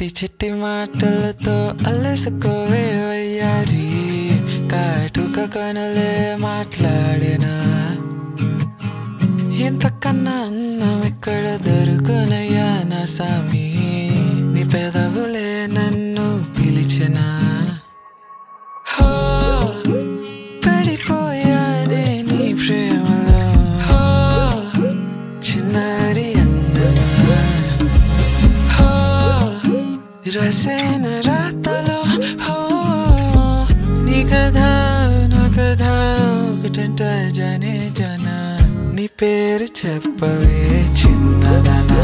చిట్టి చిట్టి మాటలతో అల్లసుకోవే వయ్యారి కాటుక కనులే మాట్లాడేనా ఇంతకన్నా అందం ఎక్కడ దొరుకునయ్యా నా సామి నీ పెదవులే నన్ను పిలిచెనా హో పడిపోయానే నీ ప్రేమలో హో చిన్నారి అందమా హో రసేన రాతలో హో నీ కథ నా కథ ఒకటంట జానే జానా నీ పేరు చెప్పవే చిన్నదనా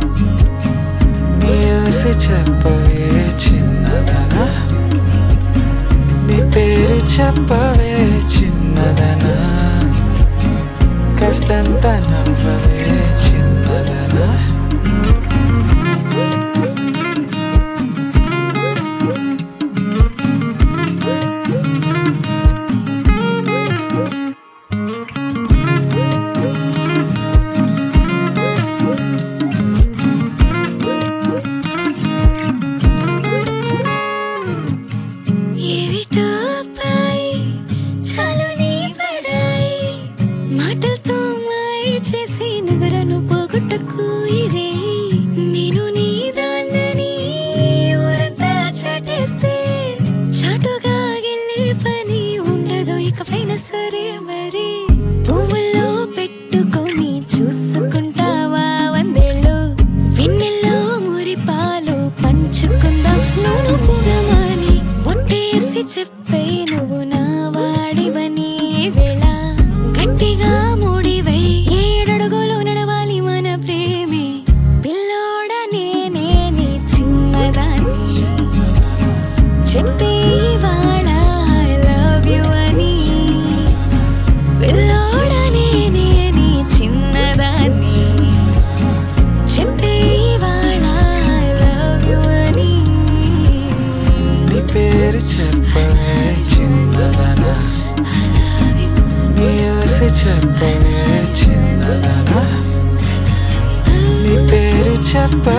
నీ ఊసు చెప్పవే చిన్నదనా నీ పేరు చెప్పవే చిన్నదనా కాస్తంత నవ్వవే చిన్నదనా నేను నీ దాన్నని ఊరంతా చాటేస్తే చాటుగా గెల్లే పని ఉండదు ఇకపైన సరే మరి పువ్వుల్లో పెట్టుకొని చూసుకుంటావా వందేళ్ళు వెన్నెల్లో మురిపాలు పంచుకుందాం నూనె పొగమని ఒట్టేసి చెప్పే నువ్వు నా వాడివని వేళ గట్టిగా మూడివై ఏడడుగులు నడవాలి మన ప్రేమే పిల్లోడ నేనే నీ చిన్నదాన్ని చెప్పే వాళ్ళ ఐ లవ్ యు అని పిల్లోడ నేనే నీ చిన్నదాన్ని చెప్పే వాళ్ళ ఐ లవ్ యు అని నీ పేరు చెప్పవే చిన్నదనా నీ ఊసు చెప్పవే చిన్నదనా నీ పేరు చెప్పవే